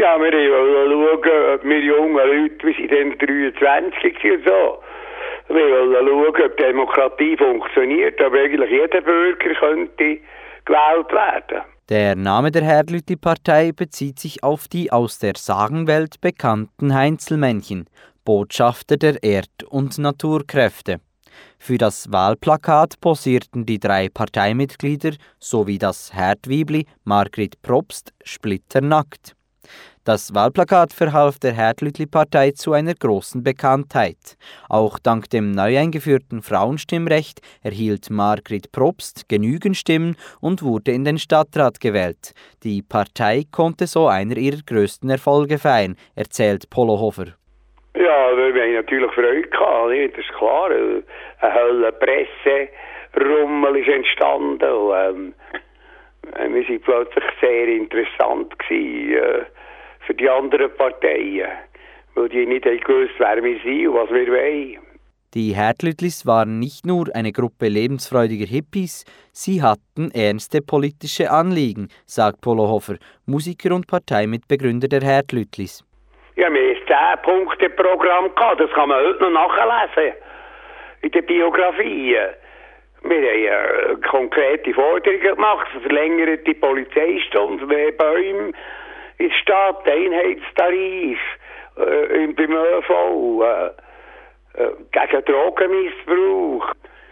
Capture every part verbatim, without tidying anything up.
Ja, wir wollen schauen, ob wir jungen Leute, wir sind dann dreiundzwanzig und so, wir wollen schauen, ob Demokratie funktioniert, ob eigentlich jeder Bürger könnte gewählt werden. Der Name der Herdlütli-Partei bezieht sich auf die aus der Sagenwelt bekannten Heinzelmännchen, Botschafter der Erd- und Naturkräfte. Für das Wahlplakat posierten die drei Parteimitglieder sowie das Herdwiebli Margrit Probst splitternackt. Das Wahlplakat verhalf der Herdlütli-Partei zu einer großen Bekanntheit. Auch dank dem neu eingeführten Frauenstimmrecht erhielt Margrit Probst genügend Stimmen und wurde in den Stadtrat gewählt. Die Partei konnte so einer ihrer grössten Erfolge feiern, erzählt Polohofer. Ja, wir haben natürlich Freude gehabt, nicht? Das ist klar. Eine Hölle Presserummel ist entstanden. Und, ähm, wir waren plötzlich sehr interessant gewesen, äh, für die anderen Parteien, weil die nicht gewusst, wer wir sind und was wir wollen. Die Herdlütlis waren nicht nur eine Gruppe lebensfreudiger Hippies, sie hatten ernste politische Anliegen, sagt Polohofer, Musiker und Parteimitbegründer der Herdlütlis. Ja, wir hatten ein zehn-Punkte-Programm gehabt, das kann man heute noch nachlesen, in den Biografien. Wir haben äh, konkrete Forderungen gemacht, verlängerte Polizeistunden, mehr Bäume in der Stadt, Einheitstarif, äh, beim ÖV, äh, äh, gegen Drogenmissbrauch.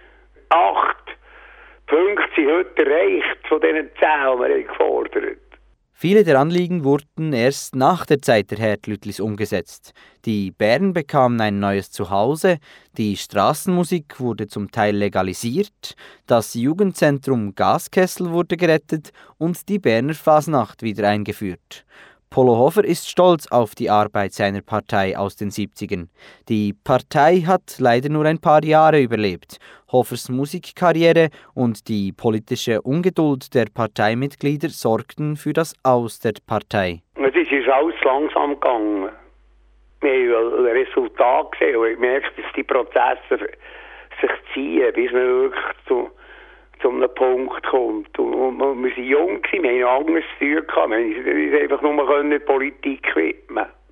Acht Punkte sind heute erreicht von diesen zehn, die wir gefordert haben. Viele der Anliegen wurden erst nach der Zeit der Herdlütlis umgesetzt. Die Bären bekamen ein neues Zuhause, die Straßenmusik wurde zum Teil legalisiert, das Jugendzentrum Gaskessel wurde gerettet und die Berner Fasnacht wieder eingeführt. Polohofer ist stolz auf die Arbeit seiner Partei aus den siebzigern. Die Partei hat leider nur ein paar Jahre überlebt. Hofers Musikkarriere und die politische Ungeduld der Parteimitglieder sorgten für das Aus der Partei. Es ist alles langsam gegangen. Wir haben ein Resultat gesehen und ich merke, dass die Prozesse sich ziehen, bis man wirklich zu, zu einem Punkt kommt. Und, und, und wir waren jung, wir haben noch anderes zu tun gehabt. Wir konnten uns einfach nur Politik widmen.